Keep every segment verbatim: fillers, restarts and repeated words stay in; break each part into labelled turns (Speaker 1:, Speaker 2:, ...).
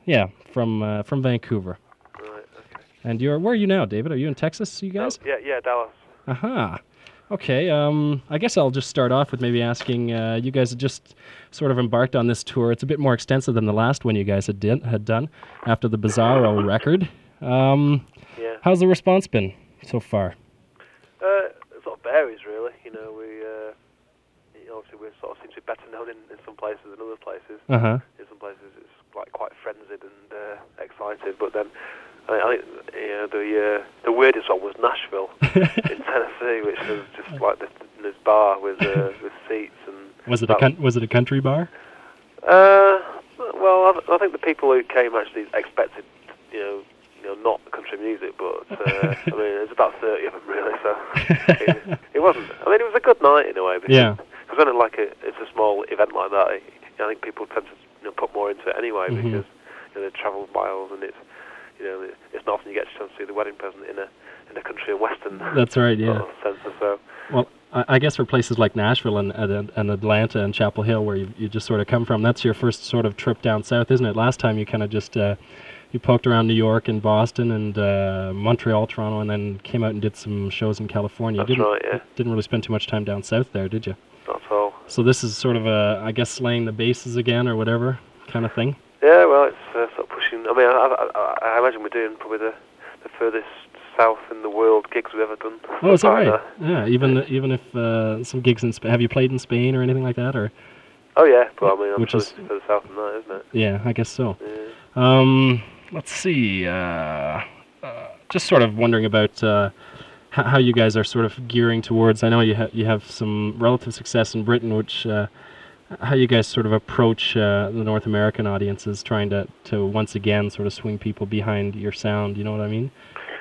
Speaker 1: Yeah, from uh, from Vancouver.
Speaker 2: Right. Okay.
Speaker 1: And you're where are you now, David? Are you in Texas, you guys?
Speaker 2: Oh, yeah. Yeah. Dallas.
Speaker 1: Aha. Okay. Um, I guess I'll just start off with maybe asking. Uh, you guys had just sort of embarked on this tour. It's a bit more extensive than the last one you guys had did, had done after the Bizarro record. Um,
Speaker 2: Yeah.
Speaker 1: how's the response been so far?
Speaker 2: Uh, it sort of varies, really. You know, we uh, you know, obviously we sort of seem to be better known in, in some places than other places.
Speaker 1: Uh huh.
Speaker 2: In some places, it's like quite frenzied and uh, excited. But then, I, I think you know the uh, the weirdest one was Nashville in Tennessee, which was just like this, this bar with uh, with seats and.
Speaker 1: Was it a con- was it a country bar?
Speaker 2: Uh, well, I, I think the people who came actually expected, you know. You know, not country music, but uh, I mean, there's about thirty of them really. So it, it wasn't. I mean, it was a good night in a way. Because,
Speaker 1: Yeah.
Speaker 2: Because when it, like a, it's a small event like that, I, I think people tend to you know, put more into it anyway
Speaker 1: Mm-hmm.
Speaker 2: because you know, they travel miles and it's you know it's not often you get a chance to see the wedding present in a in a country and western.
Speaker 1: That's right. Yeah.
Speaker 2: Sort of sense of so.
Speaker 1: Well, I, I guess for places like Nashville and, and and Atlanta and Chapel Hill, where you you just sort of come from, that's your first sort of trip down south, isn't it? Last time you kind of just. Uh, You poked around New York and Boston and uh, Montreal, Toronto, and then came out and did some shows in California.
Speaker 2: That's
Speaker 1: didn't,
Speaker 2: right, yeah.
Speaker 1: Didn't really spend too much time down south there, did you?
Speaker 2: Not at all.
Speaker 1: So this is sort of a, I guess, laying the bases again or whatever kind of thing?
Speaker 2: Yeah, well, it's uh, sort of pushing. I mean, I, I, I imagine we're doing probably the, the furthest south in the world gigs we've ever done.
Speaker 1: Oh, is that right?
Speaker 2: Uh,
Speaker 1: Yeah, even even if uh, some gigs in Spain. Have you played in Spain or anything like that? Or
Speaker 2: Oh, yeah, but I mean, I'm
Speaker 1: Which
Speaker 2: sure
Speaker 1: is-
Speaker 2: it's further south than that, isn't it?
Speaker 1: Yeah, I guess so.
Speaker 2: Yeah.
Speaker 1: Um, let's see. Uh, uh, just sort of wondering about uh, h- how you guys are sort of gearing towards. I know you ha- you have some relative success in Britain, which uh, how you guys sort of approach uh, the North American audiences, trying to, to once again sort of swing people behind your sound. You know what I mean?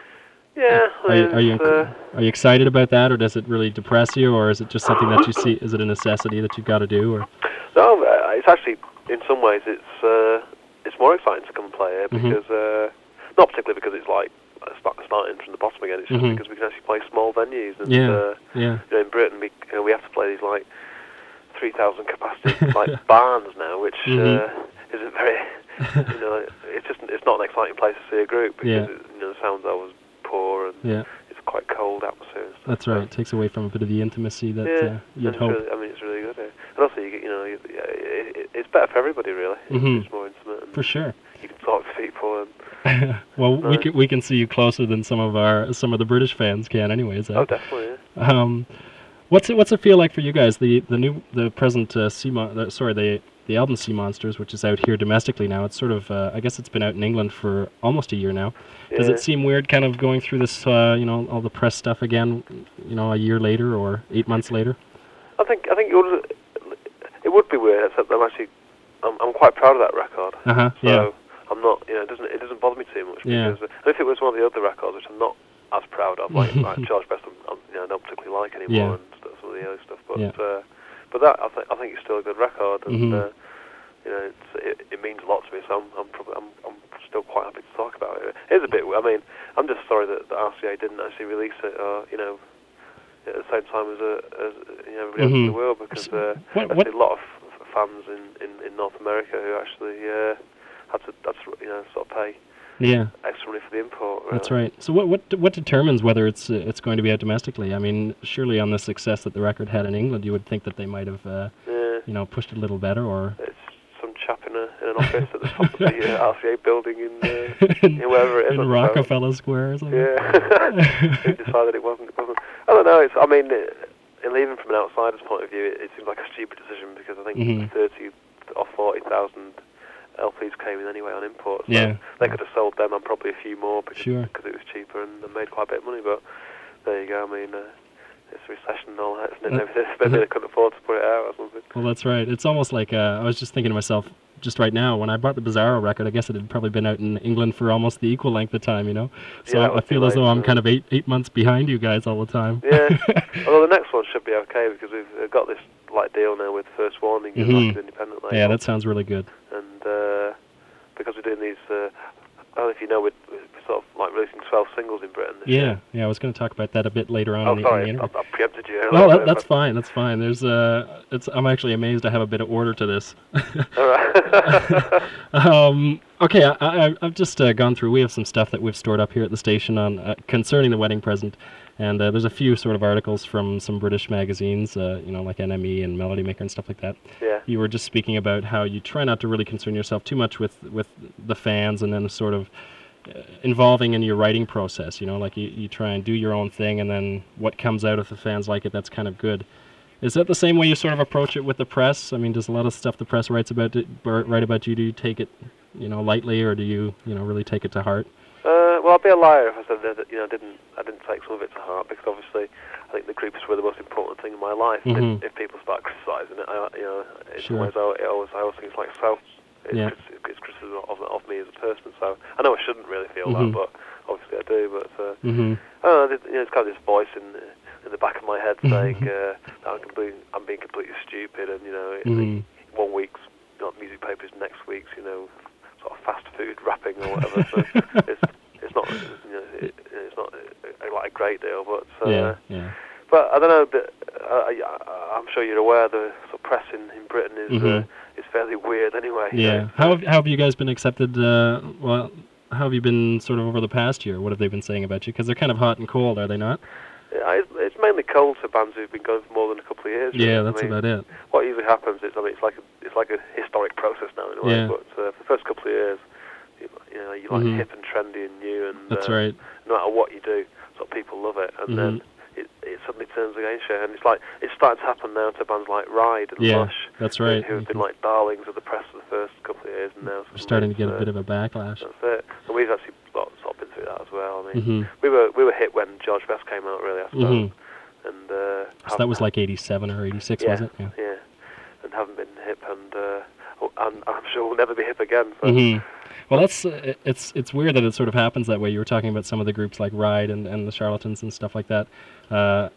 Speaker 2: Yeah, I
Speaker 1: Are you,
Speaker 2: mean,
Speaker 1: are you
Speaker 2: it's, uh,
Speaker 1: are you excited about that, or does it really depress you, or is it just something that you see? Is it a necessity that you've got to do, or?
Speaker 2: no, uh, it's actually, in some ways, it's uh, it's more exciting to come and play here
Speaker 1: Mhm.
Speaker 2: because, uh, not particularly because it's like uh, start, starting from the bottom again, it's just
Speaker 1: Mhm.
Speaker 2: because we can actually play small venues. And,
Speaker 1: Yeah,
Speaker 2: uh,
Speaker 1: yeah.
Speaker 2: You know, in Britain, we, you know, we have to play these like three thousand capacity like barns now, which
Speaker 1: Mhm.
Speaker 2: uh, isn't very, you know, it's just it's not an exciting place to see a group because
Speaker 1: Yeah.
Speaker 2: it, you know the sound's always poor and
Speaker 1: Yeah.
Speaker 2: it's quite cold atmosphere. And stuff,
Speaker 1: That's
Speaker 2: so-
Speaker 1: right. It takes away from a bit of the intimacy that
Speaker 2: Yeah,
Speaker 1: uh, you'd
Speaker 2: and it's
Speaker 1: hope.
Speaker 2: really, I mean, it's really good here. And also, you, get- you know, you, yeah, it, it, it's better for everybody, really.
Speaker 1: Mhm.
Speaker 2: It's more intimate. And
Speaker 1: For sure.
Speaker 2: You can talk to people. And,
Speaker 1: Well, we
Speaker 2: Right.
Speaker 1: can we can see you closer than some of our some of the British fans can, anyways. eh?
Speaker 2: oh, definitely. Yeah.
Speaker 1: Um, what's it what's it feel like for you guys? The the new the present uh, sea Mon- uh, sorry the the album Sea Monsters, which is out here domestically now. It's sort of uh, I guess it's been out in England for almost a year now. Does
Speaker 2: Yeah.
Speaker 1: it seem weird, kind of going through this uh, you know all the press stuff again, you know, a year later or eight months later?
Speaker 2: I think I think it would it would be weird, except I'm actually I'm, I'm quite proud of that record.
Speaker 1: Uh huh.
Speaker 2: So
Speaker 1: Yeah.
Speaker 2: I'm not, you know, it doesn't it doesn't bother me too much
Speaker 1: Yeah.
Speaker 2: because uh, if it was one of the other records, which I'm not as proud of, like, like George Best, I'm, I'm, you know, I don't particularly like anymore
Speaker 1: Yeah.
Speaker 2: and stuff, some of the early stuff, but
Speaker 1: Yeah.
Speaker 2: uh, but that I think I think it's still a good record, and
Speaker 1: Mhm.
Speaker 2: uh, you know, it's, it, it means a lot to me. So I'm I'm, probably, I'm I'm still quite happy to talk about it. It is a bit. I mean, I'm just sorry that the R C A didn't actually release it, or you know, at the same time as, a, as you know, everybody else in
Speaker 1: Mhm.
Speaker 2: the world, because uh,
Speaker 1: What-
Speaker 2: there's
Speaker 1: what-
Speaker 2: a lot of f- fans in, in, in North America who actually uh, had to had to you know sort of pay
Speaker 1: Yeah.
Speaker 2: extra money for the import.
Speaker 1: That's
Speaker 2: really.
Speaker 1: right. So what what what determines whether it's uh, it's going to be out domestically? I mean, surely on the success that the record had in England, you would think that they might have uh,
Speaker 2: Yeah,
Speaker 1: you know pushed it a little better, or
Speaker 2: it's some chap in, a, in an office at the top of the uh, R C A building in, uh,
Speaker 1: in,
Speaker 2: in wherever it is.
Speaker 1: in
Speaker 2: at the moment.
Speaker 1: Rockefeller Square or something.
Speaker 2: Yeah, who decided it wasn't? It wasn't. I don't know. It's. I mean, uh, and even from an outsider's point of view, it, it seems like a stupid decision because I think
Speaker 1: Mhm.
Speaker 2: thirty or forty thousand L Ps came in anyway on imports. So
Speaker 1: Yeah.
Speaker 2: they could have sold them and probably a few more because
Speaker 1: Sure.
Speaker 2: because it was cheaper and they made quite a bit of money. But there you go. I mean, uh, it's a recession and all that, isn't it?
Speaker 1: Uh,
Speaker 2: Maybe, maybe they couldn't afford to put it out or something.
Speaker 1: Well, that's right. It's almost like uh, I was just thinking to myself, just right now, when I bought the Bizarro record, I guess it had probably been out in England for almost the equal length of time, you know. So
Speaker 2: Yeah,
Speaker 1: I,
Speaker 2: that
Speaker 1: I
Speaker 2: would be
Speaker 1: feel as
Speaker 2: late,
Speaker 1: though I'm
Speaker 2: so-
Speaker 1: kind of eight eight months behind you guys all the time.
Speaker 2: Yeah. Although the next one should be okay because we've uh, got this like deal now with First Warning and
Speaker 1: Mhm.
Speaker 2: like, an independent label.
Speaker 1: Yeah, that sounds really good.
Speaker 2: And uh, because we're doing these, uh, I don't know if you know, we're, we're sort of like releasing twelve singles in Britain. This
Speaker 1: Yeah,
Speaker 2: year.
Speaker 1: yeah. I was going to talk about that a bit later on
Speaker 2: Oh,
Speaker 1: in, the, in
Speaker 2: sorry,
Speaker 1: the interview.
Speaker 2: I, I preempted you.
Speaker 1: No, that, that's fine. That's fine. There's uh, it's. I'm actually amazed I have a bit of order to this.
Speaker 2: All right.
Speaker 1: um, okay, I, I, I've just uh, gone through. We have some stuff that we've stored up here at the station on uh, concerning the wedding present, and uh, there's a few sort of articles from some British magazines, uh, you know, like N M E and Melody Maker and stuff like that.
Speaker 2: Yeah.
Speaker 1: You were just speaking about how you try not to really concern yourself too much with with the fans, and then sort of uh, involving in your writing process. You know, like you, you try and do your own thing, and then what comes out if the fans like it, that's kind of good. Is that the same way you sort of approach it with the press? I mean, does a lot of stuff the press writes about it, write about you, do you take it, you know, lightly, or do you, you know, really take it to heart?
Speaker 2: Uh, well, I'd be a liar if I said that, you know, I didn't, I didn't take some of it to heart, because obviously, I think the groups were the most important thing in my life.
Speaker 1: Mm-hmm.
Speaker 2: If, if people start criticising it, I, you know, it's
Speaker 1: Sure.
Speaker 2: always, it always, I always think it's like self, it's,
Speaker 1: Yeah.
Speaker 2: it's, it's criticism of, of me as a person. So I know I shouldn't really feel
Speaker 1: Mm-hmm.
Speaker 2: that, but obviously I do. But uh,
Speaker 1: Mm-hmm.
Speaker 2: I don't know, you know, it's kind of this voice in in the back of my head saying uh, that I'm, completely, I'm being completely stupid, and you know,
Speaker 1: Mm-hmm.
Speaker 2: one week's not music papers, next week's, you know, sort of fast food rapping or whatever. So it's it's not, you know, it, it's not uh, like a great deal, but uh,
Speaker 1: Yeah, yeah.
Speaker 2: but I don't know. But uh, I, I'm sure you're aware the sort of press in, in Britain is
Speaker 1: Mm-hmm.
Speaker 2: uh, is fairly weird anyway.
Speaker 1: Yeah.
Speaker 2: So,
Speaker 1: How have, how have you guys been accepted? Uh, well, how have you been sort of over the past year? What have they been saying about you? Because they're kind of hot and cold, are they not?
Speaker 2: yeah, it's, it's mainly cold to bands who've been going for more than a couple of years.
Speaker 1: Yeah,
Speaker 2: really.
Speaker 1: that's
Speaker 2: I mean,
Speaker 1: about it.
Speaker 2: What usually happens is, I mean, it's like a, it's like a historic process now in a way.
Speaker 1: Yeah.
Speaker 2: But uh, for the first couple of years, you, you know, you're like
Speaker 1: Mhm.
Speaker 2: hip and trendy and new, and
Speaker 1: That's
Speaker 2: uh,
Speaker 1: right.
Speaker 2: no matter what you do, sort of people love it, and
Speaker 1: Mhm.
Speaker 2: then it, it suddenly turns against you, and it's like it's starting to happen now to bands like Ride and
Speaker 1: Yeah,
Speaker 2: Lush,
Speaker 1: that's
Speaker 2: who-
Speaker 1: right.
Speaker 2: who have been
Speaker 1: Mhm.
Speaker 2: like darlings of the press for the first couple of years, and now
Speaker 1: We're starting to get
Speaker 2: uh,
Speaker 1: a bit of a backlash.
Speaker 2: That's it, and we've actually sort of been through that as well. I mean,
Speaker 1: Mm-hmm.
Speaker 2: we were we were hit when George Best came out, really, I suppose,
Speaker 1: Mm-hmm.
Speaker 2: and uh,
Speaker 1: So that was like eighty-seven or eighty-six,
Speaker 2: yeah,
Speaker 1: was it? Yeah.
Speaker 2: yeah, and haven't been hip, and uh, oh, and I'm sure we'll never be hip again. So.
Speaker 1: Mm-hmm. Well, that's uh, it's it's weird that it sort of happens that way. You were talking about some of the groups like Ride and, and the Charlatans and stuff like that. Uh,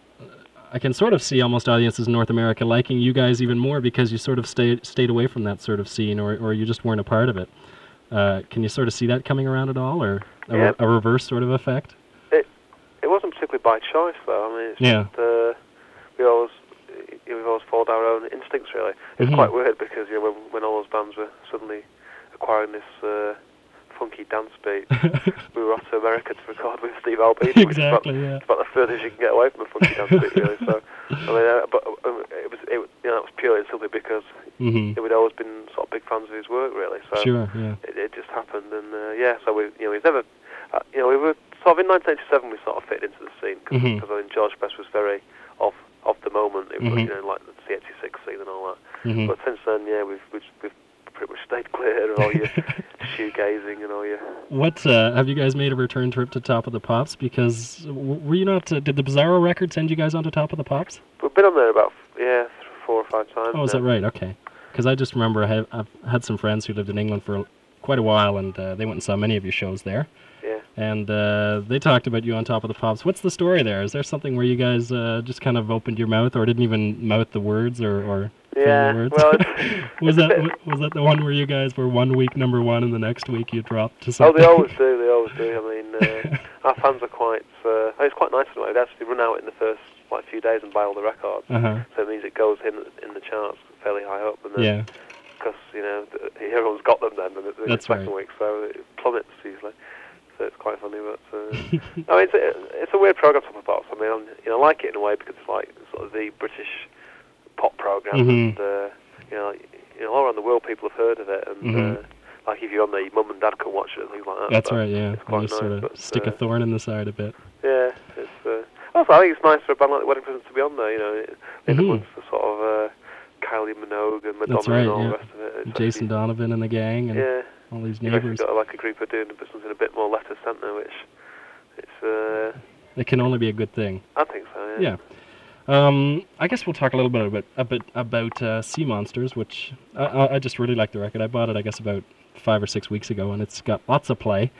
Speaker 1: I can sort of see almost audiences in North America liking you guys even more because you sort of stayed stayed away from that sort of scene, or or you just weren't a part of it. Uh, can you sort of see that coming around at all, or a,
Speaker 2: Yeah.
Speaker 1: re- a reverse sort of effect?
Speaker 2: It it wasn't particularly by choice, though. I mean, it's
Speaker 1: Yeah.
Speaker 2: just, uh, we always we've always followed our own instincts, really. It's
Speaker 1: Mhm.
Speaker 2: quite weird because you know when when all those bands were suddenly acquiring this uh, funky dance beat, we were off to America to record with Steve Albini, which is about,
Speaker 1: Exactly. Yeah.
Speaker 2: it's about the furthest you can get away from a funky dance beat, really. So, I mean, uh, but um, it was it, you know that was purely and simply because
Speaker 1: Mm-hmm.
Speaker 2: we'd always been sort of big fans of his work, really. So
Speaker 1: Sure. Yeah.
Speaker 2: it, it just happened, and uh, yeah, so we, you know, we've never, uh, you know, we were sort of in nineteen eighty-seven. We sort of fit into the scene because
Speaker 1: Mhm.
Speaker 2: I mean George Best was very of of the moment. It was
Speaker 1: Mhm.
Speaker 2: you know like the C eighty-six scene and all that.
Speaker 1: Mm-hmm.
Speaker 2: But since then, yeah, we've we've, we've pretty much stayed clear of all your shoegazing and all your.
Speaker 1: What uh, have you guys made a return trip to Top of the Pops? Because w- were you not? Uh, did the Bizarro record send you guys onto Top of the Pops?
Speaker 2: We've been on there about yeah th- four or five times.
Speaker 1: Oh, is
Speaker 2: now.
Speaker 1: that right? Okay. Because I just remember I have, I've had some friends who lived in England for quite a while, and uh, they went and saw many of your shows there.
Speaker 2: Yeah.
Speaker 1: And uh, they talked about you on Top of the Pops. What's the story there? Is there something where you guys uh, just kind of opened your mouth, or didn't even mouth the words, or, or fill
Speaker 2: Yeah.
Speaker 1: the words?
Speaker 2: Well, it's,
Speaker 1: was
Speaker 2: it's a
Speaker 1: that
Speaker 2: bit-
Speaker 1: was that the one where you guys were one week number one, and the next week you dropped to
Speaker 2: Oh,
Speaker 1: something?
Speaker 2: they always do. They always do. I mean, uh, our fans are quite. Uh, it's quite nice in a way. They actually run out in the first like few days and buy all the records.
Speaker 1: Uh-huh.
Speaker 2: So it means it goes in in the charts fairly high up, and then
Speaker 1: Yeah.
Speaker 2: because you know th- everyone's got them then, and the, the
Speaker 1: That's
Speaker 2: second
Speaker 1: right.
Speaker 2: week, so it plummets usually. So it's quite funny, but uh, I mean, it's a, it's a weird program, Top of the Pops. I mean, I'm, you know, I like it in a way because it's like sort of the British pop program,
Speaker 1: Mhm.
Speaker 2: and uh, you know, you know, all around the world people have heard of it, and
Speaker 1: Mhm.
Speaker 2: uh, like if you're on there, your mum and dad can watch it and things like that.
Speaker 1: That's
Speaker 2: so
Speaker 1: right, yeah.
Speaker 2: It's
Speaker 1: And
Speaker 2: quite
Speaker 1: just
Speaker 2: nice,
Speaker 1: sort of
Speaker 2: but,
Speaker 1: stick
Speaker 2: uh,
Speaker 1: a thorn in the side a bit.
Speaker 2: Yeah, it's. Uh, also, I think it's nice for a band like the Wedding Present to be on there. You know, it,
Speaker 1: Mhm.
Speaker 2: influence the sort of uh, Kylie Minogue and Madonna
Speaker 1: That's right,
Speaker 2: and all
Speaker 1: yeah.
Speaker 2: the rest of it. It's
Speaker 1: Jason
Speaker 2: actually,
Speaker 1: Donovan and the gang, and
Speaker 2: yeah,
Speaker 1: all these
Speaker 2: you've actually
Speaker 1: neighbors.
Speaker 2: got like a group of doing something a bit more letter centre, which it's. Uh,
Speaker 1: It can only be a good thing.
Speaker 2: I think so. Yeah.
Speaker 1: Yeah. Um, I guess we'll talk a little bit about a bit about uh, Sea Monsters, which I, I I just really like the record. I bought it, I guess, about five or six weeks ago, and it's got lots of play.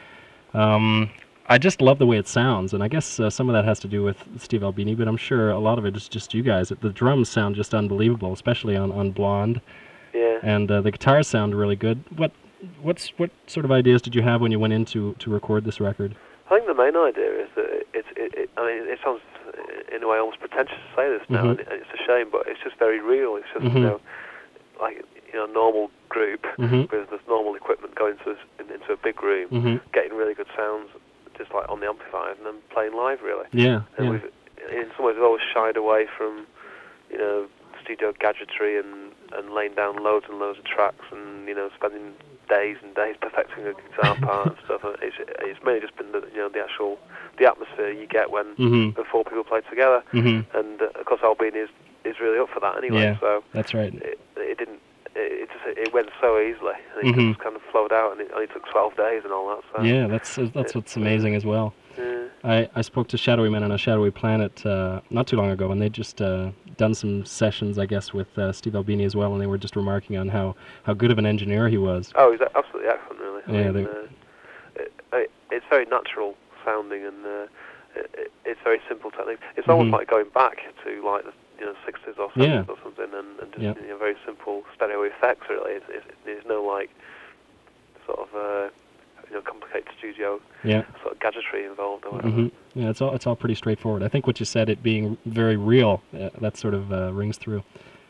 Speaker 1: Um, I just love the way it sounds, and I guess uh, some of that has to do with Steve Albini, but I'm sure a lot of it is just you guys. The drums sound just unbelievable, especially on, on Blonde,
Speaker 2: Yeah.
Speaker 1: and uh, the guitars sound really good. What what's what sort of ideas did you have when you went in to, to record this record?
Speaker 2: I think the main idea is that it's. It, it, I mean, it sounds in a way almost pretentious to say this now,
Speaker 1: Mm-hmm.
Speaker 2: and, it, and it's a shame, but it's just very real. It's just
Speaker 1: Mm-hmm.
Speaker 2: you know, like you know, a normal group
Speaker 1: Mm-hmm.
Speaker 2: with this normal equipment going into a, into a big room,
Speaker 1: Mm-hmm.
Speaker 2: getting really good sounds, just like on the amplifier, and then playing live really.
Speaker 1: Yeah.
Speaker 2: And
Speaker 1: Yeah.
Speaker 2: we've, in some ways, we've always shied away from, you know, studio gadgetry and, and laying down loads and loads of tracks and, you know, spending days and days perfecting a guitar part and stuff. And it's, it's mainly just been the, you know, the actual, the atmosphere you get when
Speaker 1: Mm-hmm.
Speaker 2: the four people play together.
Speaker 1: Mm-hmm.
Speaker 2: And, uh, of course, Albini is, is really up for that anyway.
Speaker 1: Yeah,
Speaker 2: so
Speaker 1: that's right.
Speaker 2: it, it didn't, it, it just, it went so easily. And it
Speaker 1: Mhm.
Speaker 2: just kind of flowed out, and it only took twelve days and all that. So,
Speaker 1: Yeah, that's that's what's amazing as well.
Speaker 2: yeah.
Speaker 1: I, I spoke to Shadowy Men on a Shadowy Planet uh, not too long ago, and they'd just uh, done some sessions, I guess, with uh, Steve Albini as well, and they were just remarking on how, how good of an engineer he was.
Speaker 2: Oh, he's absolutely excellent, really. I
Speaker 1: Yeah,
Speaker 2: mean,
Speaker 1: they-
Speaker 2: uh, it, it, it's very natural sounding, and uh, it, it, it's very simple technique. It's
Speaker 1: Mhm.
Speaker 2: almost like going back to like the you know sixties or seventies
Speaker 1: Yeah.
Speaker 2: or something, and, and just
Speaker 1: Yeah.
Speaker 2: you know, very simple stereo effects. Really, it's, it's, there's no like sort of uh, you know complicated studio
Speaker 1: Yeah.
Speaker 2: sort of gadgetry involved or whatever.
Speaker 1: hmm Yeah, it's all it's all pretty straightforward. I think what you said, it being very real, uh, that sort of uh, rings through.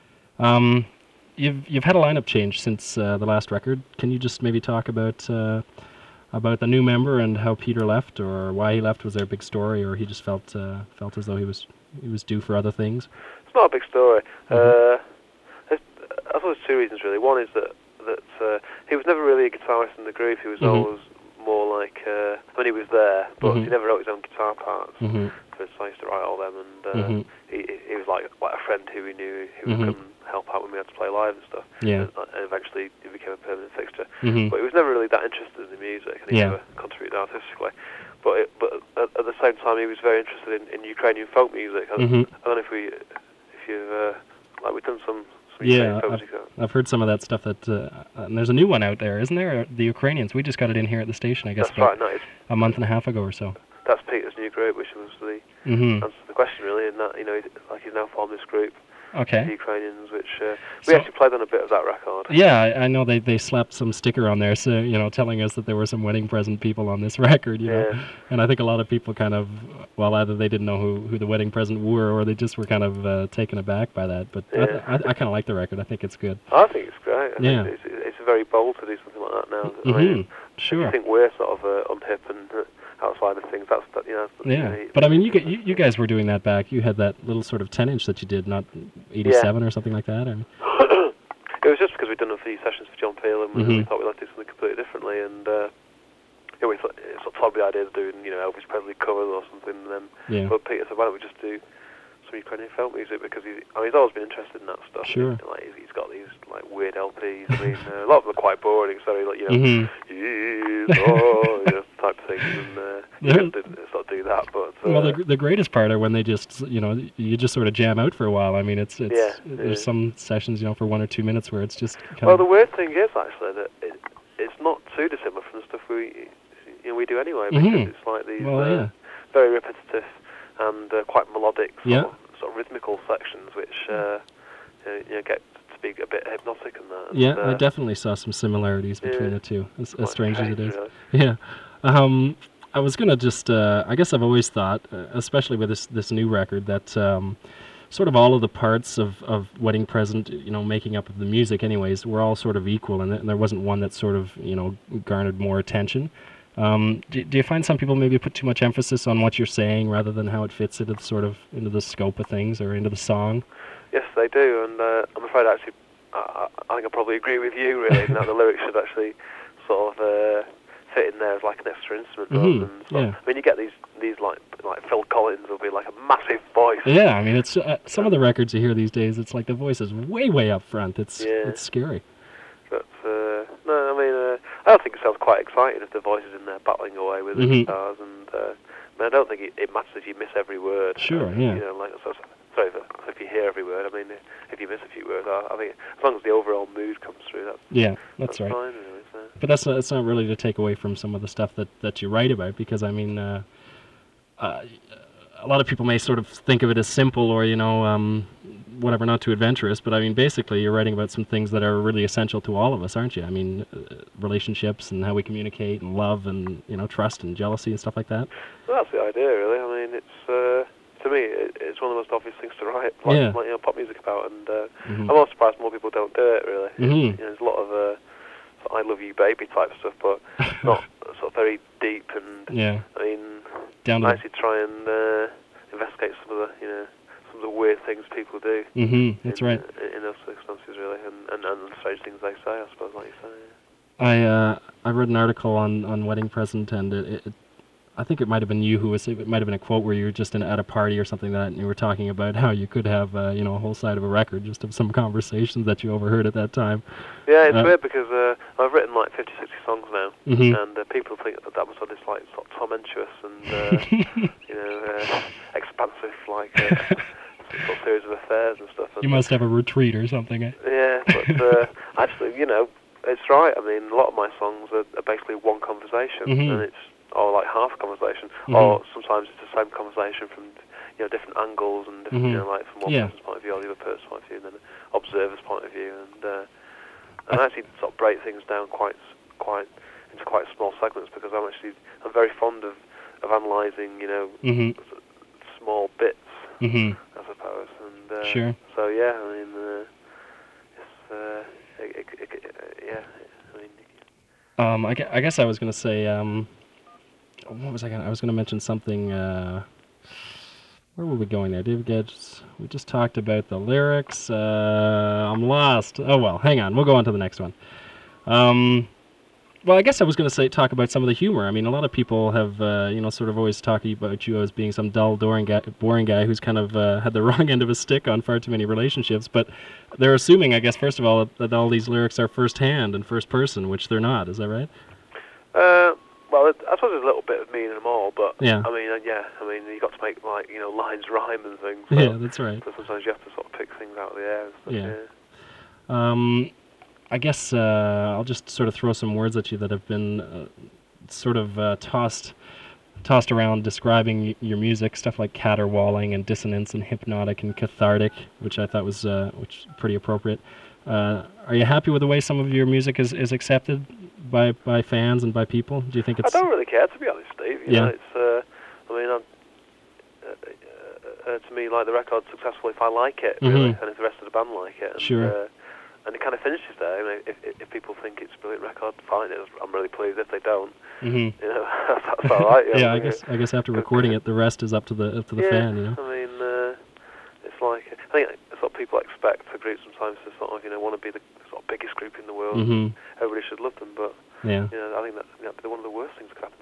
Speaker 1: Um, you've you've had a lineup change since uh, the last record. Can you just maybe talk about uh, about the new member and how Peter left, or why he left? Was there a big story, or he just felt uh, felt as though he was he was due for other things?
Speaker 2: It's not a big story.
Speaker 1: Mhm.
Speaker 2: Uh, there's, I thought there's two reasons really. One is that that uh, he was never really a guitarist in the group. He was
Speaker 1: Mhm.
Speaker 2: always more like uh, when he was there, but
Speaker 1: Mhm.
Speaker 2: he never wrote his own guitar parts.
Speaker 1: hmm
Speaker 2: Because I used to write all them, and uh,
Speaker 1: Mhm.
Speaker 2: he he was like like a friend who we knew who
Speaker 1: Mhm.
Speaker 2: would come and help out when we had to play live and stuff.
Speaker 1: Yeah.
Speaker 2: And, and eventually he became a permanent fixture.
Speaker 1: hmm
Speaker 2: But he was never really that interested in the music, and he
Speaker 1: Yeah.
Speaker 2: never contributed artistically. But it, but at, at the same time, he was very interested in, in Ukrainian folk music. I,
Speaker 1: Mhm.
Speaker 2: I don't know if we if you've uh, like we've done some. some
Speaker 1: Yeah,
Speaker 2: Ukrainian folk
Speaker 1: I've,
Speaker 2: music.
Speaker 1: I've heard some of that stuff. That uh, and there's a new one out there, isn't there? The Ukrainians. We just got it in here at the station, I guess,
Speaker 2: That's
Speaker 1: about
Speaker 2: right. No, it's,
Speaker 1: a month and a half ago or so.
Speaker 2: that's Peter's new group, which was the
Speaker 1: hmm
Speaker 2: answer to the question really. And that you know, he's, like he's now formed this group, the
Speaker 1: Okay.
Speaker 2: Ukrainians, which uh, we
Speaker 1: So-
Speaker 2: actually played on a bit of that record.
Speaker 1: Yeah, I, I know they, they slapped some sticker on there, so you know, telling us that there were some wedding present people on this record, you know.
Speaker 2: Yeah.
Speaker 1: And I think a lot of people kind of, well, either they didn't know who, who the wedding present were, or they just were kind of uh, taken aback by that. But I,
Speaker 2: Yeah.
Speaker 1: I, I kind of like the record. I think it's good.
Speaker 2: I think it's great. I
Speaker 1: Yeah.
Speaker 2: think it's, it's very bold to do something like that now. I
Speaker 1: hmm
Speaker 2: mean,
Speaker 1: Sure.
Speaker 2: I think we're sort of uh, unhip and uh, outside of things. That's that, you know. that's-
Speaker 1: Yeah,
Speaker 2: you know,
Speaker 1: but I mean, you, get, you you guys were doing that back. You had that little sort of ten inch that you did, not eighty-seven or something like that. Or,
Speaker 2: it was just because we'd done a few sessions for John Peel, and we, we
Speaker 1: Mhm.
Speaker 2: thought we'd like to do something completely differently. And uh, yeah, we thought it sort of told the idea of doing you know Elvis Presley covers or something. And then
Speaker 1: yeah.
Speaker 2: but Peter said, why don't we just do some Ukrainian folk music, because he's, I mean, he's always been interested in that stuff.
Speaker 1: Sure.
Speaker 2: He, like, he's, he's got these like weird L Ps. I mean, uh, a lot of them are quite boring. So like you know,
Speaker 1: hmm
Speaker 2: yes, oh, you know, type things, and uh, you
Speaker 1: There-
Speaker 2: didn't sort of do that. But uh,
Speaker 1: Well, the gr- the greatest part are when they just, you know, you just sort of jam out for a while. I mean, it's it's
Speaker 2: Yeah,
Speaker 1: there's
Speaker 2: yeah.
Speaker 1: some sessions, you know, for one or two minutes where it's just kind
Speaker 2: well,
Speaker 1: of
Speaker 2: the weird thing is actually that it, it's not too dissimilar from the stuff we you know we do anyway, because
Speaker 1: Mhm.
Speaker 2: it's like these
Speaker 1: Well,
Speaker 2: uh,
Speaker 1: yeah.
Speaker 2: very repetitive and uh, quite melodic sort,
Speaker 1: Yeah.
Speaker 2: of, sort of rhythmical sections, which uh, you, know, you know, get to be a bit hypnotic and that. And,
Speaker 1: yeah.
Speaker 2: uh,
Speaker 1: I definitely saw some similarities between
Speaker 2: yeah.
Speaker 1: the two, as,
Speaker 2: quite
Speaker 1: as strange as it is.
Speaker 2: really.
Speaker 1: Yeah. Um, I was gonna just, uh, I guess I've always thought, uh, especially with this this new record, that um, sort of all of the parts of, of Wedding Present, you know, making up of the music, anyways, were all sort of equal, and, th- and there wasn't one that sort of, you know, garnered more attention. Um, do, do you find some people maybe put too much emphasis on what you're saying rather than how it fits into the sort of into the scope of things or into the song?
Speaker 2: Yes, they do, and uh, I'm afraid actually, I, I think I probably agree with you really, that the lyrics should actually sort of uh, fit in there as like an extra instrument rather
Speaker 1: Mhm,
Speaker 2: than sort of,
Speaker 1: yeah.
Speaker 2: I mean, you get these these like like Phil Collins will be like a massive voice.
Speaker 1: Yeah, I mean, it's uh, some of the records you hear these days. It's like the voice is way, way up front. It's
Speaker 2: Yeah.
Speaker 1: it's scary.
Speaker 2: But uh, no, I mean, uh, I don't think it sounds quite exciting if the voice is in there battling away with the
Speaker 1: Mhm.
Speaker 2: guitars, and uh, I, mean, I don't think it, it matters if you miss every word.
Speaker 1: Sure,
Speaker 2: uh,
Speaker 1: yeah.
Speaker 2: You know, like so, sorry, if, if you hear every word. I mean, if you miss a few words, I, I think as long as the overall mood comes through, that's
Speaker 1: Yeah, that's,
Speaker 2: that's
Speaker 1: right.
Speaker 2: fine. Really, so.
Speaker 1: But that's not, that's not really to take away from some of the stuff that, that you write about, because I mean, uh, uh, a lot of people may sort of think of it as simple, or you know, um, whatever, not too adventurous, but I mean, basically, you're writing about some things that are really essential to all of us, aren't you? I mean, uh, relationships and how we communicate and love and, you know, trust and jealousy and stuff like that.
Speaker 2: Well, that's the idea, really. I mean, it's uh, to me, it, it's one of the most obvious things to write, like,
Speaker 1: Yeah.
Speaker 2: like you know, pop music about, and uh,
Speaker 1: Mm-hmm.
Speaker 2: I'm not surprised more people don't do it, really.
Speaker 1: Mm-hmm.
Speaker 2: You know, there's a lot of uh, sort of I love you, baby type stuff, but not sort of very deep. And
Speaker 1: Yeah.
Speaker 2: I mean,
Speaker 1: Down to
Speaker 2: I
Speaker 1: the...
Speaker 2: actually try and uh, investigate some of the, you know, some of the weird things people do.
Speaker 1: Mm-hmm. That's
Speaker 2: in,
Speaker 1: right.
Speaker 2: In, in those circumstances, really, and, and, and the strange things they say, I suppose, like you say.
Speaker 1: I uh, I read an article on, on Wedding Present, and it, it, I think it might have been you who was, it might have been a quote where you were just in, at a party or something like that, and you were talking about how you could have, uh, you know, a whole side of a record just of some conversations that you overheard at that time.
Speaker 2: Yeah, it's
Speaker 1: Uh,
Speaker 2: weird because uh, I've written like fifty, sixty songs now,
Speaker 1: Mhm.
Speaker 2: and uh, people think that that was sort of like sort of tormentuous and uh, you know uh, expansive, like uh, sort of series of affairs and stuff. And,
Speaker 1: You must have a retreat or something. Eh?
Speaker 2: Yeah, but uh, actually, you know, it's right. I mean, a lot of my songs are, are basically one conversation,
Speaker 1: Mhm.
Speaker 2: and it's or like half a conversation,
Speaker 1: Mhm.
Speaker 2: or sometimes it's the same conversation from you know different angles and different,
Speaker 1: Mhm.
Speaker 2: you know, like from one
Speaker 1: Yeah.
Speaker 2: person's point of view or the other person's point of view, and then the observer's point of view, and uh,
Speaker 1: I
Speaker 2: and I actually sort of break things down quite s- quite into quite small segments because I'm actually I'm very fond of of analysing, you know,
Speaker 1: Mhm.
Speaker 2: s- small bits,
Speaker 1: Mhm.
Speaker 2: I suppose, and uh,
Speaker 1: Sure.
Speaker 2: so yeah, I mean, uh, it's uh, it, it, it, it, uh, yeah, I mean,
Speaker 1: Um, I, gue- I guess I was gonna say, um, what was I gonna? I was gonna mention something. Uh, where were we going there, David Gedges? We just talked about the lyrics. Uh, I'm lost. Oh well, hang on. We'll go on to the next one. Um, well, I guess I was gonna say talk about some of the humor. I mean, a lot of people have, uh, you know, sort of always talking about you as being some dull, boring guy, boring guy who's kind of uh, had the wrong end of a stick on far too many relationships. But they're assuming, I guess, first of all, that, that all these lyrics are first-hand and first person, which they're not. Is that right?
Speaker 2: Uh, well, it, I suppose there's a little bit of me in them all, but
Speaker 1: Yeah.
Speaker 2: I mean, uh, yeah, I mean, you got to make like you know lines rhyme and things. So,
Speaker 1: Yeah, that's right.
Speaker 2: so sometimes you have to sort of pick things out of the air and stuff.
Speaker 1: Yeah.
Speaker 2: Yeah.
Speaker 1: Um, I guess uh, I'll just sort of throw some words at you that have been uh, sort of uh, tossed tossed around describing y- your music, stuff like caterwauling and dissonance and hypnotic and cathartic, which I thought was uh, which pretty appropriate. Uh, are you happy with the way some of your music is, is accepted by by fans and by people? Do you think
Speaker 2: I
Speaker 1: it's...
Speaker 2: don't really care, to be honest, Steve. You
Speaker 1: Yeah.
Speaker 2: know, it's. Uh, I mean, I'm, uh, uh, uh, to me, like the record's successful if I like it, really,
Speaker 1: Mhm.
Speaker 2: and if the rest of the band like it. And,
Speaker 1: Sure.
Speaker 2: Uh, and it kind of finishes there. You know, if, if, if people think it's a brilliant record, fine. It, I'm really pleased. If they don't,
Speaker 1: hmm
Speaker 2: you know, that's, that's all right. You know,
Speaker 1: Yeah, I
Speaker 2: mean,
Speaker 1: guess I guess after recording it, the rest is up to the up to the
Speaker 2: yeah,
Speaker 1: fan, you know.
Speaker 2: I mean, uh, it's like I think that's what people expect a group sometimes to sort of you know want to be the sort of biggest group in the world.
Speaker 1: hmm
Speaker 2: Everybody should love them, but
Speaker 1: Yeah.
Speaker 2: you know, I think that that'd be one of the worst things that could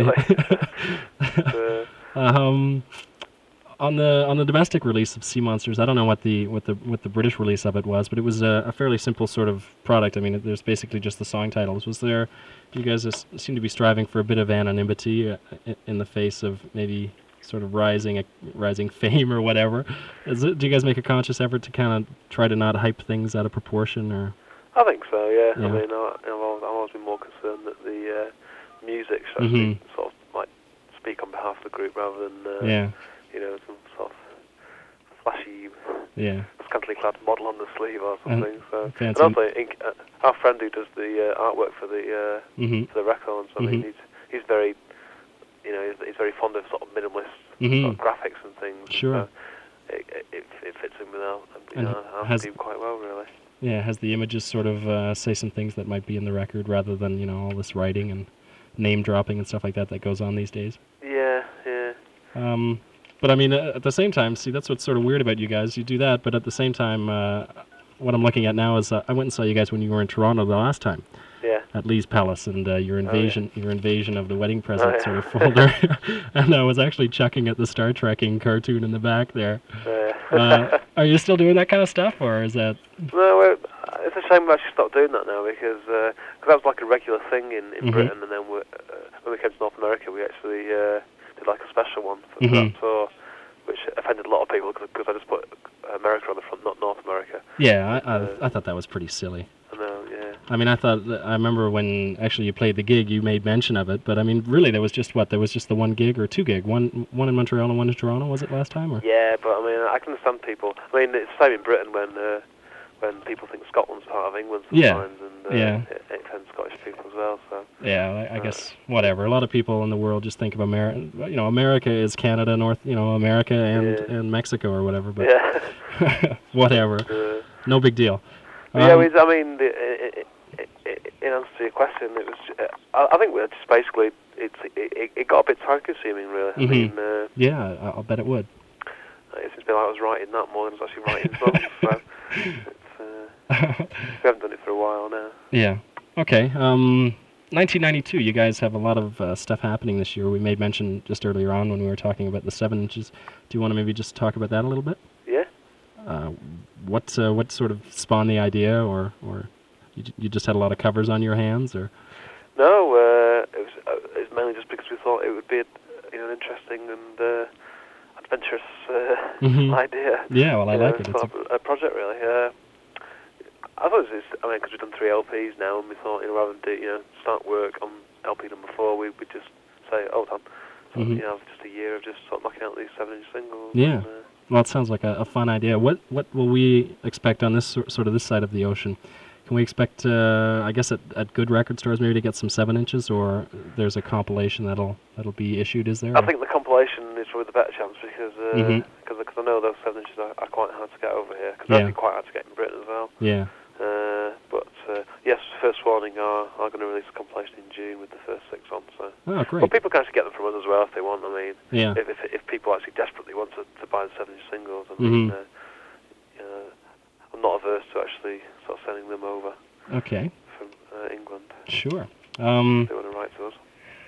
Speaker 2: happen to me, really. uh,
Speaker 1: um, on the on the domestic release of Sea Monsters, I don't know what the what the what the British release of it was, but it was a, a fairly simple sort of product. I mean, there's basically just the song titles. Was there? You guys is, seem to be striving for a bit of anonymity uh, i- in the face of maybe sort of rising rising fame or whatever. Is it, do you guys make a conscious effort to kind of try to not hype things out of proportion, or?
Speaker 2: I think so. Yeah.
Speaker 1: Yeah.
Speaker 2: I mean, I, I've, always, I've always been more concerned that the uh, music should actually
Speaker 1: Mhm.
Speaker 2: sort of like speak on behalf of the group rather than uh,
Speaker 1: Yeah.
Speaker 2: you know some sort of flashy,
Speaker 1: Yeah.
Speaker 2: scantily clad model on the sleeve or something. so
Speaker 1: fancy-
Speaker 2: and also, Ink, uh, our friend who does the uh, artwork for the uh,
Speaker 1: Mhm.
Speaker 2: for the records, I mean,
Speaker 1: Mhm.
Speaker 2: he's he's very, you know, he's, he's very fond of sort of minimalist
Speaker 1: Mhm.
Speaker 2: sort of graphics and things. and
Speaker 1: Sure.
Speaker 2: so it, it it fits in with our, you
Speaker 1: And
Speaker 2: know, our
Speaker 1: has-
Speaker 2: team quite well, really.
Speaker 1: Yeah, has the images sort of uh, say some things that might be in the record rather than, you know, all this writing and name dropping and stuff like that that goes on these days.
Speaker 2: Yeah, yeah.
Speaker 1: Um, but I mean, uh, at the same time, see, that's what's sort of weird about you guys. You do that, but at the same time, uh, what I'm looking at now is uh, I went and saw you guys when you were in Toronto the last time
Speaker 2: Yeah.
Speaker 1: at Lee's Palace, and uh, your invasion, your invasion of the Wedding Present
Speaker 2: Oh, yeah.
Speaker 1: sort of folder, and I was actually chucking at the Star Trekking cartoon in the back there.
Speaker 2: Uh,
Speaker 1: Uh, are you still doing that kind of stuff, or is that?
Speaker 2: no, well, it's a shame we actually stopped doing that now because uh 'cause that was like a regular thing in, in
Speaker 1: Mhm.
Speaker 2: Britain, and then we, uh, when we came to North America, we actually uh, did like a special one for
Speaker 1: Mhm.
Speaker 2: that tour, which offended a lot of people because I just put America on the front, not North America.
Speaker 1: Yeah, I, I,
Speaker 2: Uh,
Speaker 1: I thought that was pretty silly.
Speaker 2: I know, yeah.
Speaker 1: I mean, I thought, I remember when actually you played the gig, you made mention of it, but I mean, really, there was just what? There was just the one gig or two gig? One one in Montreal and one in Toronto, was it last time? Or?
Speaker 2: Yeah, but I mean, I can understand people. I mean, it's the same in Britain when uh, when people think Scotland's part of England sometimes,
Speaker 1: Yeah.
Speaker 2: and uh,
Speaker 1: Yeah.
Speaker 2: it, it offends Scottish people as well. So
Speaker 1: Yeah, I, I
Speaker 2: Uh,
Speaker 1: guess whatever. A lot of people in the world just think of America. You know, America is Canada, North. You know, America and
Speaker 2: Yeah.
Speaker 1: and Mexico or whatever. But
Speaker 2: yeah,
Speaker 1: whatever,
Speaker 2: uh,
Speaker 1: no big deal.
Speaker 2: but yeah.
Speaker 1: Um,
Speaker 2: We, I mean, the, i i i in answer to your question, it was. Uh, I, I think we're just basically it's it, it got a bit time-consuming, really.
Speaker 1: Mhm.
Speaker 2: I mean, uh,
Speaker 1: yeah, I- I'll bet it would.
Speaker 2: it seems to me like I was writing that more than I was actually writing songs. So it's, uh, we haven't done it for a while now.
Speaker 1: Yeah. Okay. Um, nineteen ninety-two. You guys have a lot of uh, stuff happening this year. We made mention just earlier on when we were talking about the seven inches. Do you want to maybe just talk about that a little bit?
Speaker 2: Yeah.
Speaker 1: Uh, what uh, what sort of spawned the idea, or or you, j- you just had a lot of covers on your hands, or?
Speaker 2: No, uh, it was uh, it was mainly just because we thought it would be a, you know, an interesting and uh, adventurous uh,
Speaker 1: Mhm.
Speaker 2: idea.
Speaker 1: Yeah. Well, I
Speaker 2: you
Speaker 1: like
Speaker 2: know,
Speaker 1: it. It's
Speaker 2: sort
Speaker 1: a,
Speaker 2: of a project really. Uh, I thought it was, I mean, because we've done three L Ps now, and we thought, you know, rather than do, you know, start work on L P number four, we would just say, oh, Tom, so,
Speaker 1: Mhm.
Speaker 2: you know, just a year of just sort of knocking out these seven-inch singles.
Speaker 1: Yeah.
Speaker 2: And, uh,
Speaker 1: Well, it sounds like a, a fun idea. What what will we expect on this sor- sort of this side of the ocean? Can we expect, uh, I guess, at, at good record stores maybe to get some seven inches, or there's a compilation that'll that'll be issued? Is there?
Speaker 2: I
Speaker 1: or-
Speaker 2: think the compilation is probably the better chance because uh,
Speaker 1: Mhm.
Speaker 2: cause, cause I know those seven inches are, are quite hard to get over here. Because
Speaker 1: Yeah.
Speaker 2: they're actually quite hard to get in Britain as well.
Speaker 1: Yeah.
Speaker 2: Uh, but uh, yes, First Warning are, are going to release a compilation in June with the first six on. So,
Speaker 1: Oh, great.
Speaker 2: but people can actually get them from us as well if they want. I mean,
Speaker 1: Yeah.
Speaker 2: if if, if people actually desperately want to, to buy the seven-inch singles, I
Speaker 1: Mhm.
Speaker 2: mean, uh, uh, I'm not averse to actually sort of sending them over
Speaker 1: Okay.
Speaker 2: from uh, England.
Speaker 1: Sure. Um,
Speaker 2: If they want to write to us.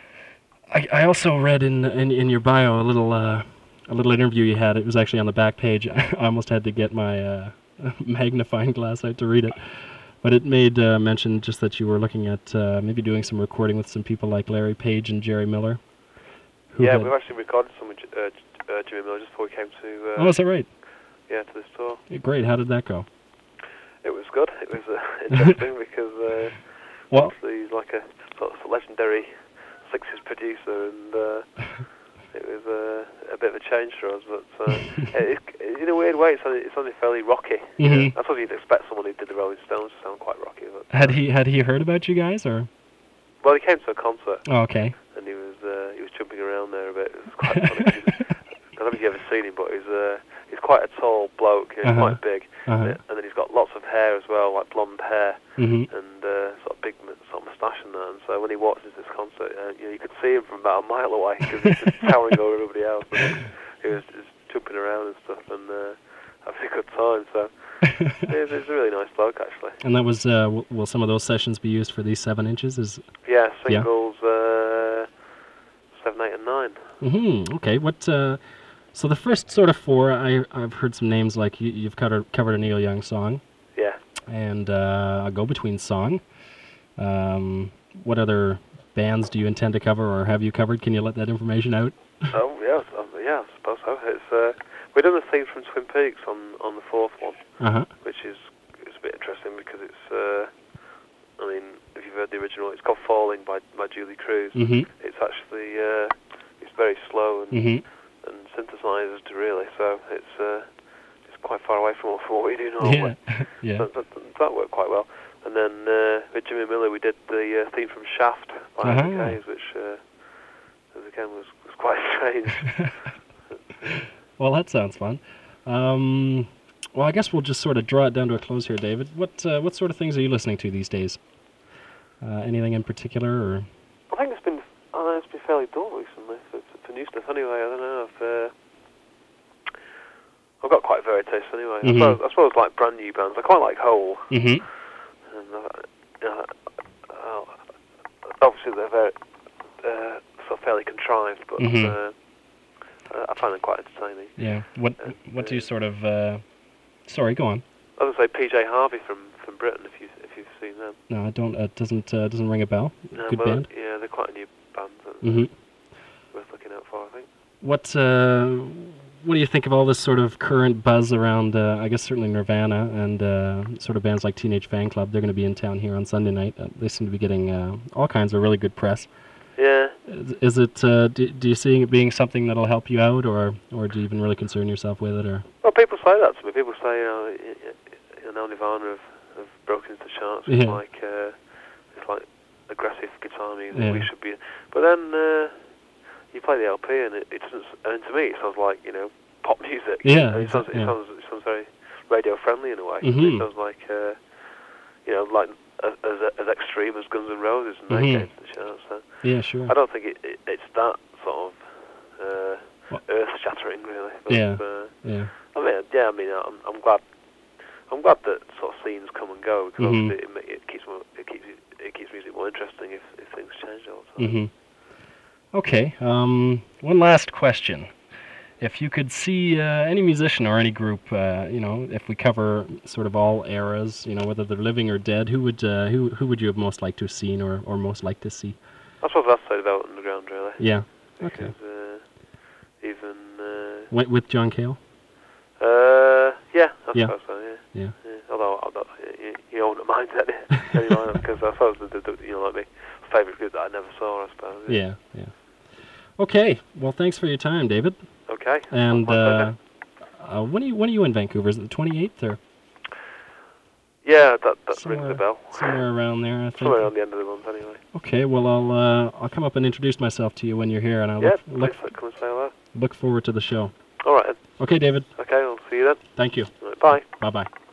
Speaker 1: I, I also read in, in in your bio a little uh, a little interview you had. It was actually on the back page. I almost had to get my uh, magnifying glass out to read it. But it made uh, mention just that you were looking at uh, maybe doing some recording with some people like Larry Page and Jerry Miller. who
Speaker 2: Yeah,
Speaker 1: had-
Speaker 2: we've actually recorded some with J- uh, J- uh, Jimmy Miller just before we came to uh,
Speaker 1: Oh, is that right?
Speaker 2: yeah to this tour.
Speaker 1: Yeah, great. How did that go?
Speaker 2: It was good. It was uh, interesting because uh,
Speaker 1: Well,
Speaker 2: obviously he's like a sort of legendary sixties producer, and uh, it was uh, a bit of a change for us. But uh, it, it, in a weird way, it's only, it's only fairly rocky. You know?
Speaker 1: Mhm.
Speaker 2: I thought you'd expect someone who did the Rolling Stones to sound quite rocky. But,
Speaker 1: had he had he heard about you guys, or?
Speaker 2: well, he came to a concert
Speaker 1: Oh, okay.
Speaker 2: and he was uh, he was jumping around there a bit. It was quite funny. 'Cause he's- I don't know if you've ever seen him, but he's uh, he's quite a tall bloke. You know, he's
Speaker 1: Uh-huh.
Speaker 2: quite big,
Speaker 1: Uh-huh.
Speaker 2: and then he's got lots of hair as well, like blonde hair.
Speaker 1: Mhm.
Speaker 2: And uh, sort of big m- sort of moustache and that, and so when he walked into this concert, uh, you know, you could see him from about a mile away because he was just towering over everybody else. And he was just jumping around and stuff and uh, having a good time. So he was, he was a really nice bloke, actually.
Speaker 1: And that was, uh, w- will some of those sessions be used for these seven inches? Is
Speaker 2: Yeah,
Speaker 1: Yeah.
Speaker 2: singles uh, seven, eight, and nine.
Speaker 1: hmm Okay. What? Uh, so the first sort of four, I I've heard some names like you, you've covered covered a Neil Young song
Speaker 2: Yeah.
Speaker 1: and uh, a Go Between song. Um, what other bands do you intend to cover, or have you covered? Can you let that information out?
Speaker 2: Oh yeah, um, yeah, I suppose so. It's uh, we've done a theme from Twin Peaks on on the fourth one.
Speaker 1: Uh huh.
Speaker 2: Which is is a bit interesting because it's, uh, I mean, if you've heard the original, it's called Falling by, by Julie Cruz.
Speaker 1: Mhm.
Speaker 2: It's actually, uh, it's very slow and,
Speaker 1: Mhm.
Speaker 2: and synthesized really, so it's uh, it's quite far away from, from what we do normally.
Speaker 1: Yeah. Yeah.
Speaker 2: So that, that worked quite well. And then uh, with Jimmy Miller, we did the uh, theme from Shaft by
Speaker 1: Uh-huh.
Speaker 2: Isaac Hayes, which uh, as again was, was quite strange.
Speaker 1: Well, that sounds fun. Um, well, I guess we'll just sort of draw it down to a close here, David. What uh, what sort of things are you listening to these days? Uh, anything in particular, or?
Speaker 2: I think it's been uh, it's been fairly dull recently for, for, for new stuff. Anyway, I don't know. I've uh, I've got quite varied taste anyway.
Speaker 1: Mhm.
Speaker 2: I suppose I suppose like brand new bands. I quite like Hole,
Speaker 1: Mhm.
Speaker 2: and uh, uh, uh, obviously they're very uh, sort of fairly contrived, but
Speaker 1: Mhm.
Speaker 2: uh, uh, I find them quite entertaining.
Speaker 1: Yeah. What
Speaker 2: Uh,
Speaker 1: what do you
Speaker 2: uh,
Speaker 1: sort of? Uh, sorry, go on.
Speaker 2: I was gonna say P J Harvey from, from Britain. If you if you've seen them,
Speaker 1: No, I don't. It doesn't uh, doesn't ring a bell.
Speaker 2: no,
Speaker 1: Good
Speaker 2: well,
Speaker 1: band.
Speaker 2: yeah, they're quite a new band. That's
Speaker 1: Mhm.
Speaker 2: worth looking out for, I think.
Speaker 1: What uh, what do you think of all this sort of current buzz around, uh, I guess certainly Nirvana and uh, sort of bands like Teenage Fan Club? They're going to be in town here on Sunday night. Uh, they seem to be getting uh, all kinds of really good press.
Speaker 2: Yeah.
Speaker 1: Is, is it, uh, do, do you see it being something that'll help you out, or, or do you even really concern yourself with it? Or?
Speaker 2: Well, people say that to me. People say, you know, you know Nirvana have, have broken into charts. It's
Speaker 1: Yeah.
Speaker 2: like, uh, it's like aggressive guitar music.
Speaker 1: Yeah.
Speaker 2: We should be... But then... Uh, you play the L P and it, it doesn't, and to me it sounds like, you know, pop music.
Speaker 1: Yeah,
Speaker 2: and it sounds,
Speaker 1: yeah.
Speaker 2: it sounds, it sounds very radio friendly in a way.
Speaker 1: Mm-hmm.
Speaker 2: It sounds like, uh, you know, like as, as as extreme as Guns N' Roses and
Speaker 1: Mm-hmm.
Speaker 2: they came to the show. So
Speaker 1: Yeah, sure.
Speaker 2: I don't think it, it it's that sort of uh,
Speaker 1: What?
Speaker 2: earth shattering really. But,
Speaker 1: Yeah.
Speaker 2: Uh,
Speaker 1: Yeah.
Speaker 2: I mean, yeah, I mean, I'm I'm glad. I'm glad that sort of scenes come and go because
Speaker 1: Mhm.
Speaker 2: obviously it, ma- it keeps more, it keeps it keeps music more interesting if, if things change all the time.
Speaker 1: Mm-hmm. Okay, um, one last question. If you could see uh, any musician or any group, uh, you know, if we cover sort of all eras, you know, whether they're living or dead, who would uh, who who would you have most liked to have seen or, or most liked to see?
Speaker 2: I suppose that's the Velvet Underground really.
Speaker 1: Yeah. Okay.
Speaker 2: Because, uh, even uh,
Speaker 1: With, with John Cale?
Speaker 2: uh, yeah, I
Speaker 1: Yeah.
Speaker 2: suppose so. Yeah.
Speaker 1: Yeah.
Speaker 2: yeah. Although I don't, you, you won't mind that anyway, because I suppose the, the, the you know like my favourite group that I never saw, I suppose.
Speaker 1: Yeah. Yeah. Okay. Well, thanks for your time, David.
Speaker 2: Okay.
Speaker 1: And
Speaker 2: My
Speaker 1: uh,
Speaker 2: pleasure.
Speaker 1: uh, when are you when are you in Vancouver? Is it the twenty-eighth or
Speaker 2: Yeah, that that
Speaker 1: somewhere,
Speaker 2: rings a bell.
Speaker 1: somewhere around there? I think.
Speaker 2: Somewhere around the end of the month, anyway.
Speaker 1: Okay. Well, I'll uh, I'll come up and introduce myself to you when you're here, and I'll
Speaker 2: Yeah,
Speaker 1: look
Speaker 2: please
Speaker 1: look
Speaker 2: come and say hello.
Speaker 1: look forward to the show.
Speaker 2: All right. Then.
Speaker 1: Okay, David.
Speaker 2: Okay, I'll see you then.
Speaker 1: Thank you.
Speaker 2: All right, bye.
Speaker 1: Bye bye.